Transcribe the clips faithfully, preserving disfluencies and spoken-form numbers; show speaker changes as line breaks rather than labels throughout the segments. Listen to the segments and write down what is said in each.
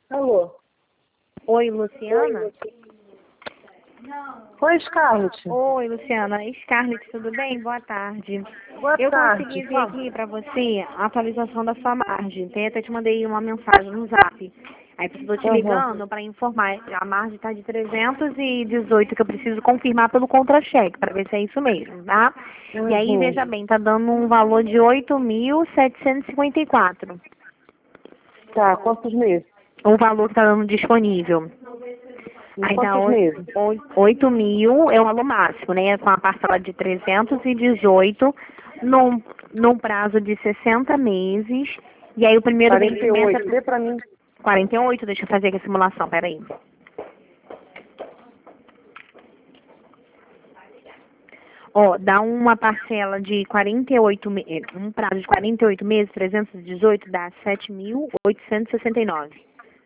Alô?
Oi, Luciana?
Oi, Scarlett.
Oi, Luciana. Scarlett, tudo bem? Boa tarde.
Boa
Eu
tarde.
consegui ver aqui pra você a atualização da sua margem. Até até te mandei uma mensagem no Zap. Aí estou te
Uhum.
ligando para informar. A margem está de trezentos e dezoito, que eu preciso confirmar pelo contra-cheque, para ver se é isso mesmo, tá?
Uhum.
E aí, veja bem, tá dando um valor de oito mil setecentos e cinquenta e quatro.
Tá, quantos meses?
O valor que está dando disponível.
Em
Aí dá
quantos meses?
oito mil é o valor máximo, né? Com a parcela de trezentos e dezoito num, num prazo de sessenta meses. E aí o primeiro
quarenta e oito.
vencimento
Lê
é
pra mim.
quarenta e oito, deixa eu fazer aqui a simulação, peraí. Ó, dá uma parcela de quarenta e oito, me- um prazo de quarenta e oito meses, trezentos e dezoito, dá sete mil oitocentos e sessenta e nove.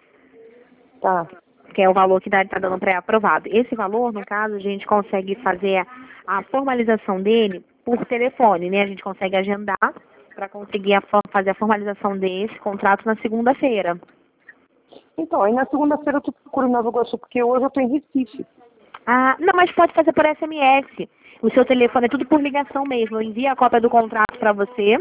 Tá.
Que é o valor que está dando pré-aprovado. Esse valor, no caso, a gente consegue fazer a, a formalização dele por telefone, né? A gente consegue agendar para conseguir a for- fazer a formalização desse contrato na segunda-feira.
Então, aí na segunda-feira eu tô procurando Nova Iguaçu, porque hoje eu tô em Recife.
Ah, não, mas pode fazer por S M S. O seu telefone é tudo por ligação mesmo. Eu envio a cópia do contrato para você.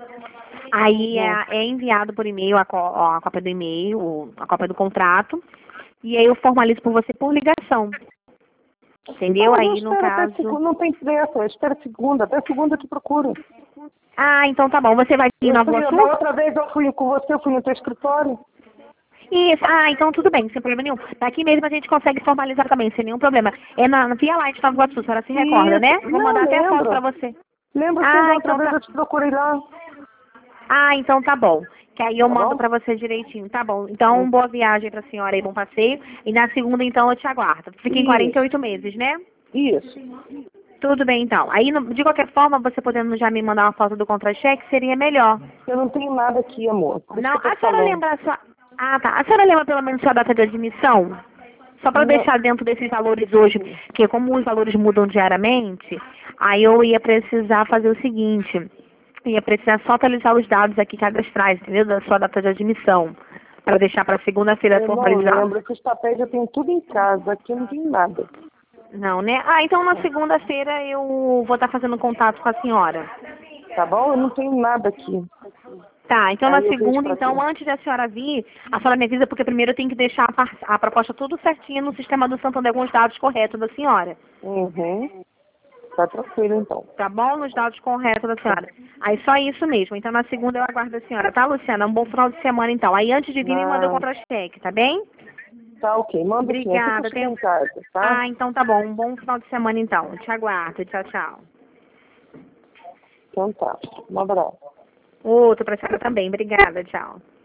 Aí é, é enviado por e-mail a, có- ó, a cópia do e-mail, a cópia do contrato. E aí eu formalizo por você por ligação. Entendeu?
Não, mas eu
Aí, no
espero até
caso...
segunda, não tem pressa, eu espero segunda, até segunda eu te procuro.
Ah, então tá bom. Você vai vir em
Eu
Nova
fui,
Iguaçu?
da outra vez eu fui com você, eu fui no teu escritório.
Isso. Ah, então tudo bem, sem problema nenhum. Daqui mesmo a gente consegue formalizar também, sem nenhum problema. É na, na Via Light Nova Iguaçu, a senhora se recorda, né?
Isso,
Vou
não,
mandar até a foto
lembro.
pra você.
Lembro sim, da
Ah,
outra
então
vez
tá.
eu te procurei lá.
Ah, então tá bom. Que aí eu
Tá
mando
bom?
pra você direitinho. Tá bom. Então, boa viagem pra senhora aí, bom passeio. E na segunda, então, eu te aguardo. Fica em quarenta e
Isso,
oito meses, né?
isso.
Tudo bem, então. Aí, no- de qualquer forma, você podendo já me mandar uma foto do contra-cheque, seria melhor.
Eu não tenho nada aqui, amor. Por isso
Não,
que eu
a
tô
senhora
falando.
lembra a sua... Ah, tá. A senhora lembra pelo menos sua data de admissão? Só para
Não.
deixar dentro desses valores hoje, porque como os valores mudam diariamente, aí eu ia precisar fazer o seguinte, ia precisar só atualizar os dados aqui cadastrais, entendeu? Da sua data de admissão, para deixar para segunda-feira
Eu não
formalizar.
lembro. Esses papéis eu tenho tudo em casa. Aqui eu não tenho nada.
Não, né? Ah, então na segunda-feira eu vou estar fazendo contato com a senhora.
Tá bom? Eu não tenho nada aqui.
Tá, então na
Aí eu vejo
segunda,
pra
então,
ti.
antes da senhora vir, a senhora me avisa, porque primeiro eu tenho que deixar a, par- a proposta tudo certinha no sistema do Santander com os dados corretos da senhora.
Uhum. Tá tranquilo, então.
Tá bom? Nos dados corretos da senhora. Aí só isso mesmo. Então na segunda eu aguardo a senhora, tá, Luciana? Um bom final de semana, então. Aí antes de vir, me manda o
Ah,
contra-cheque, tá bem?
tá ok. Manda sim. Assim que eu
Obrigada.
chegar
Tenho...
em casa, tá?
Ah, então tá bom. Um bom final de semana, então. Te aguardo. Tchau, tchau.
Então tá. Um abraço.
Outro pra senhora também. Obrigada. Tchau.